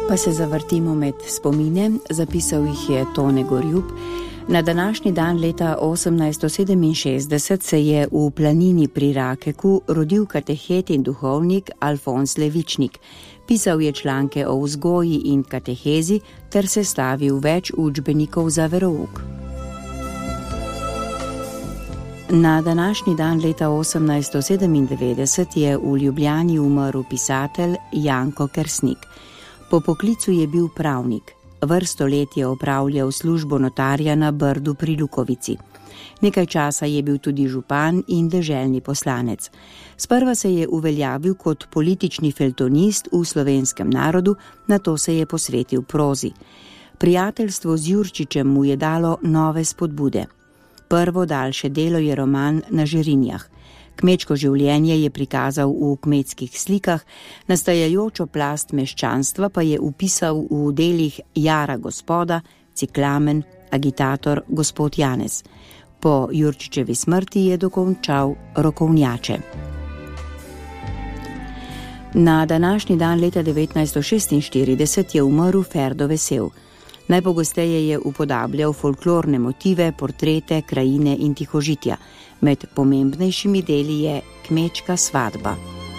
Pa se zavrtimo med spomine, zapisal jih je Tone Gorjup. Na današnji dan leta 1867 se je v planini pri Rakeku rodil katehet in duhovnik Alfons Levičnik. Pisal je članke o vzgoji in katehezi ter sestavil več učbenikov za verouk. Na današnji dan leta 1897 je v Ljubljani umrl pisatelj Janko Kersnik. Po poklicu je bil pravnik. Vrsto let je opravljal službo notarja na Brdu pri Lukovici. Nekaj časa je bil tudi župan in deželni poslanec. Sprva se je uveljavil kot politični feltonist v slovenskem narodu, nato se je posvetil prozi. Prijateljstvo z Jurčičem mu je dalo nove spodbude. Prvo daljše delo je roman Na Žerinjah. Kmečko življenje je prikazal v kmetskih slikah, nastajajočo plast meščanstva pa je upisal v delih Jara gospoda, Ciklamen, Agitator, gospod Janez. Po Jurčičevi smrti je dokončal Rokovnjače. Na današnji dan leta 1946 je umrl Ferdo Vesel. Najpogosteje je upodabljal folklorne motive, portrete, krajine in tihožitja. Med pomembnejšimi deli je Kmečka svadba.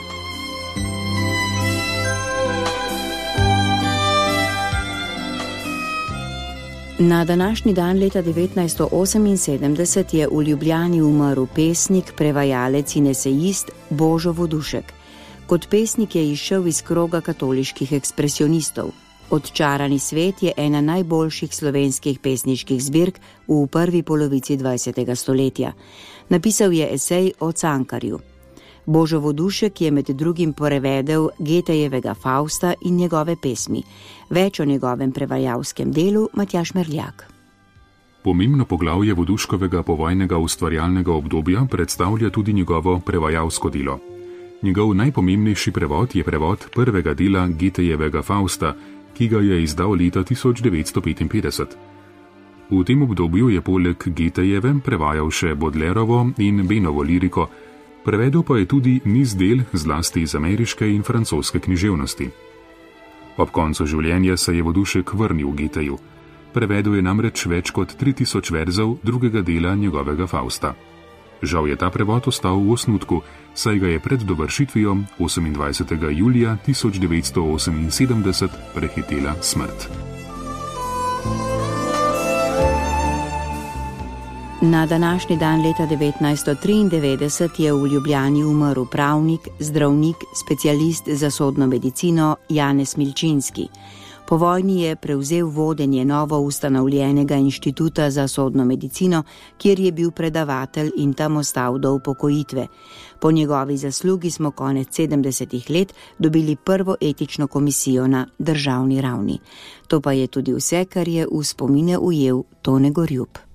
Na današnji dan leta 1978 je v Ljubljani umrl pesnik, prevajalec in esejist Božo Vodušek. Kot pesnik je izšel iz kroga katoliških ekspresionistov. Odčarani svet je ena najboljših slovenskih pesniških zbirk v prvi polovici 20. stoletja. Napisal je esej o Cankarju. Božo Vodušek je med drugim prevedel Getejevega Fausta in njegove pesmi. Več o njegovem prevajalskem delu Matjaž Merljak. Pomembno poglavje Voduškovega povojnega ustvarjalnega obdobja predstavlja tudi njegovo prevajalsko delo. Njegov najpomembnejši prevod je prevod prvega dela Getejevega Fausta, ki ga je izdal leta 1955. V tem obdobju je poleg Getejeve prevajal še Baudelaireovo in Benovo liriko, prevedel pa je tudi niz del zlasti iz ameriške in francoske književnosti. Ob koncu življenja se je Vodušek vrnil Geteju. Prevedel je namreč več kot 3000 verzov drugega dela njegovega Fausta. Žal je ta prevod ostal v osnutku, saj ga je pred dovršitvijo 28. julija 1978 prehitela smrt. Na današnji dan leta 1993 je v Ljubljani umrl pravnik, zdravnik, specialist za sodno medicino Janez Milčinski. Po vojni je prevzel vodenje novo ustanovljenega inštituta za sodno medicino, kjer je bil predavatelj in tam ostal do upokojitve. Po njegovi zaslugi smo konec 70. let dobili prvo etično komisijo na državni ravni. To pa je tudi vse, kar je v spomine ujel Tone Gorjup.